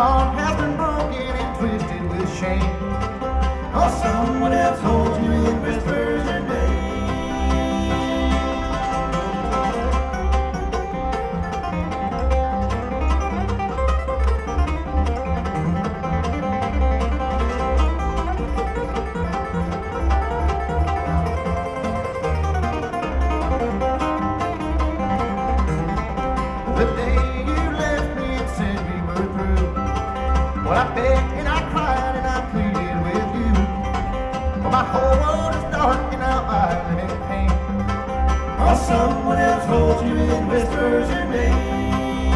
heart has been broken and twisted with shame. Oh, someone else holds you in whispers your name. The day you left me and said we were through, well, I begged and I cried and I pleaded with you. But my whole world is dark and now I live in pain. Oh, someone else holds you and whispers your name.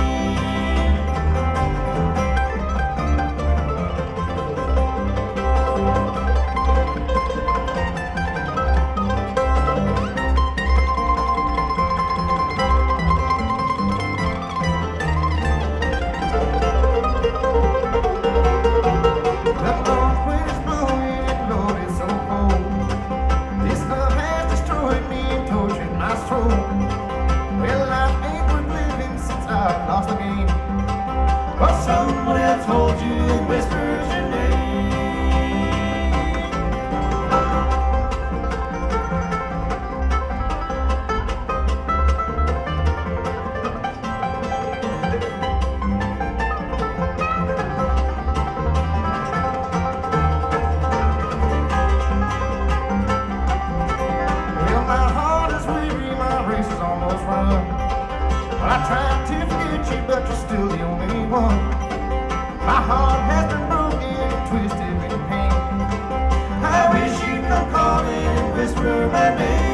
Well, life ain't worth living since I've lost the game. But someone else holds you and whispers your name. Well, my heart is weary, my race is almost run. Well, I tried to forget you, but you're still the only one. My heart has been broken and twisted with pain. I wish you'd come calling and whisper my name.